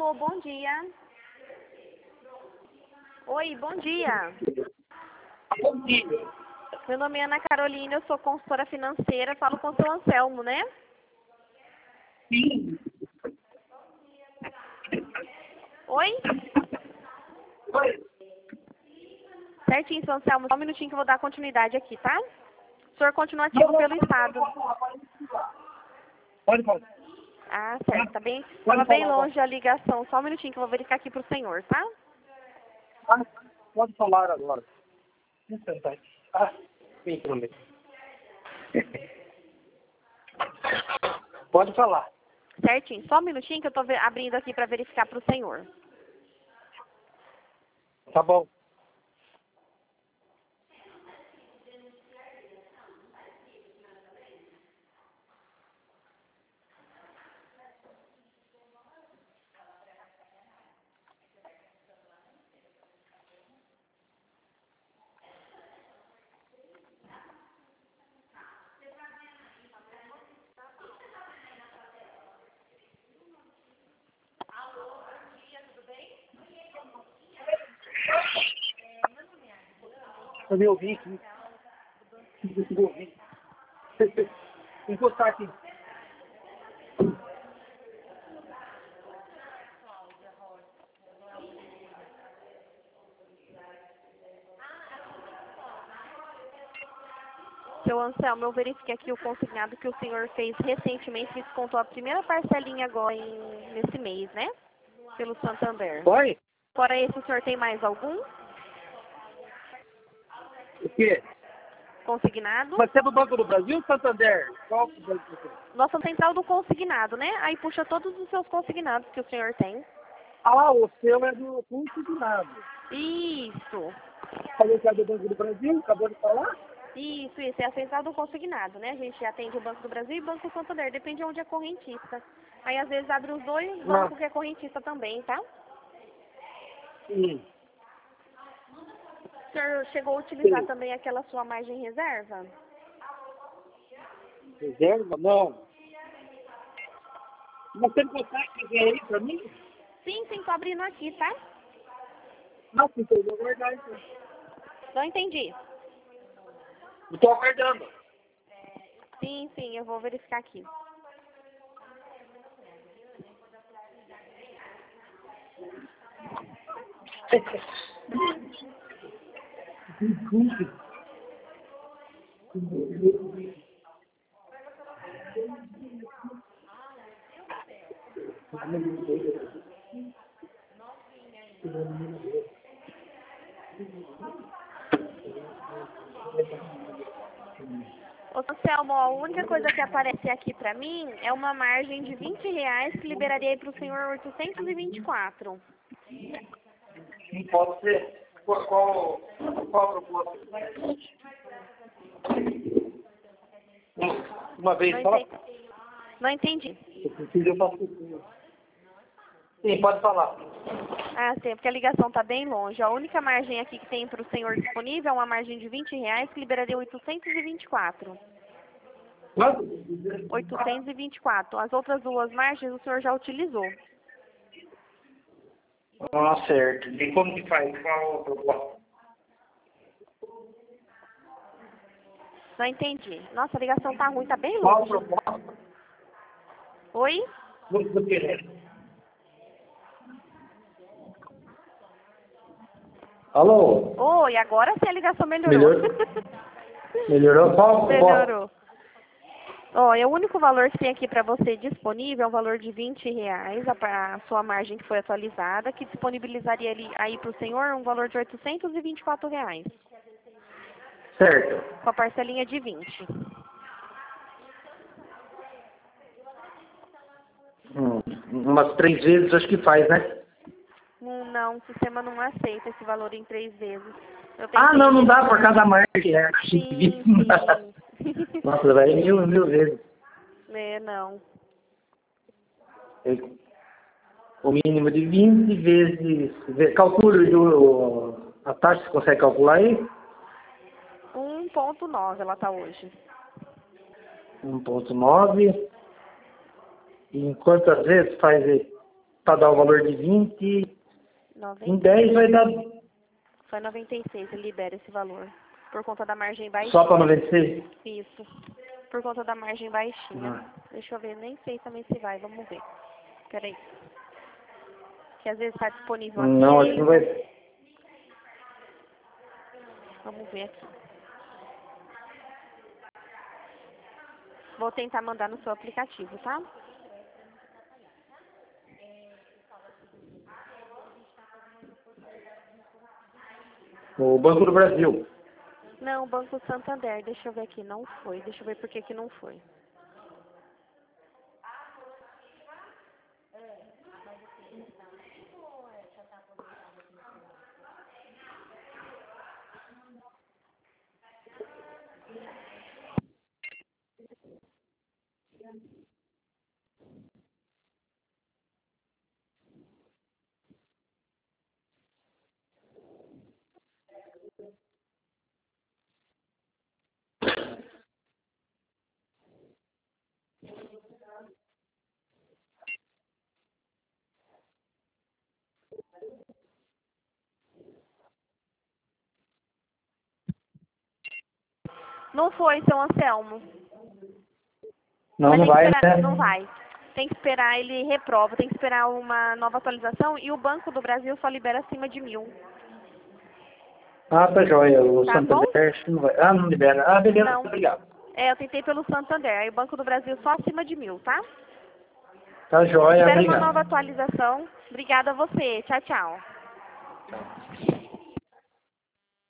Alô, bom dia. Oi, bom dia. Bom dia. Meu nome é Ana Carolina, eu sou consultora financeira, falo com o seu Anselmo, né? Sim. Oi? Oi. Certinho, seu Anselmo, só um minutinho que eu vou dar continuidade aqui, tá? O senhor continua ativo pelo Estado. Pode falar. Ah, certo, tá bem. Pode Estava bem falar, longe a ligação, só um minutinho que eu vou verificar aqui pro senhor, tá? pode falar agora. Vem pra mim. Pode falar. Certinho, só um minutinho que eu tô abrindo aqui para verificar pro senhor. Tá bom. Eu me ouvi aqui. Não consigo ouvir. Vou encostar aqui. Seu Anselmo, eu verifiquei aqui o consignado que o senhor fez recentemente, que descontou a primeira parcelinha agora nesse mês, né? Pelo Santander. Oi? Fora esse, o senhor tem mais algum O quê? consignado? Mas você é do Banco do Brasil ou Santander? Qual que é o banco do Brasil? Nossa central do consignado, né? Aí puxa todos os seus consignados que o senhor tem. Ah, o seu é do consignado. Isso. Falou que é do Banco do Brasil? Acabou de falar? Isso. É a central do consignado, né? A gente atende o Banco do Brasil e o Banco Santander, depende de onde é correntista. Aí às vezes abre os dois Não. bancos que é correntista também, tá? Sim. O senhor chegou a utilizar Sim. também aquela sua margem reserva? Reserva? Não. Mas você não consegue fazer aí pra mim? Sim, tô abrindo aqui, tá? Não, então eu vou guardar então. Não entendi. Estou aguardando. Sim, eu vou verificar aqui. Ô, Anselmo, a única coisa que aparece aqui pra mim é uma margem de R$ 20 que liberaria aí pro senhor 824. Não pode ser. Qual a proposta? Uma vez Não só? entendi. Não entendi. Se preciso, eu faço isso. Sim, pode falar. Ah, sim, porque a ligação tá bem longe. A única margem aqui que tem pro senhor disponível é uma margem de R$ 20 que liberaria 824. Quanto? 824. As outras duas margens o senhor já utilizou. Ah, certo. E como que faz? Qual a proposta? Não entendi. Nossa, a ligação tá ruim, tá bem Qual a longe. proposta? Oi? Vou querer. Alô? Oi, agora sim a ligação melhorou. Melhorou? Qual a proposta? Melhorou. Ó, o único valor que tem aqui para você disponível é um valor de R$ 20, a sua margem que foi atualizada, que disponibilizaria aí para o senhor um valor de R$ 824, Certo. com a parcelinha de 20. Umas 3 vezes acho que faz, né? Não, o sistema não aceita esse valor em 3 vezes. Eu Ah, tentei. não dá por causa da margem. É. Sim. Nossa, vai mil vezes. Não. O mínimo de 20 vezes. Calcule a taxa, você consegue calcular aí? 1,9 ela tá hoje. 1,9. E em quantas vezes faz aí? para dar o valor de 20. Em 10 vai dar Foi 96, ele libera esse valor. Por conta da margem baixinha. só para 96? Isso. Por conta da margem baixinha. Deixa eu ver, nem sei também se vai, vamos ver. Peraí. Que às vezes está disponível aqui. Não, acho que não vai. Vamos ver aqui. Vou tentar mandar no seu aplicativo, tá? O Banco do Brasil. Não, Banco Santander, deixa eu ver aqui, não foi. Deixa eu ver por que que não foi. Não foi, seu Anselmo. Não, não vai, né? Não vai. Tem que esperar, ele reprova, tem que esperar uma nova atualização e o Banco do Brasil só libera acima de 1.000. Ah, tá joia. O Tá Santander acho que não vai. Ah, não libera. Ah, beleza, Não. obrigado. Eu tentei pelo Santander, aí o Banco do Brasil só acima de 1.000, tá? Tá joia, Espera uma obrigado. nova atualização. Obrigada a você. Tchau, tchau. Tchau.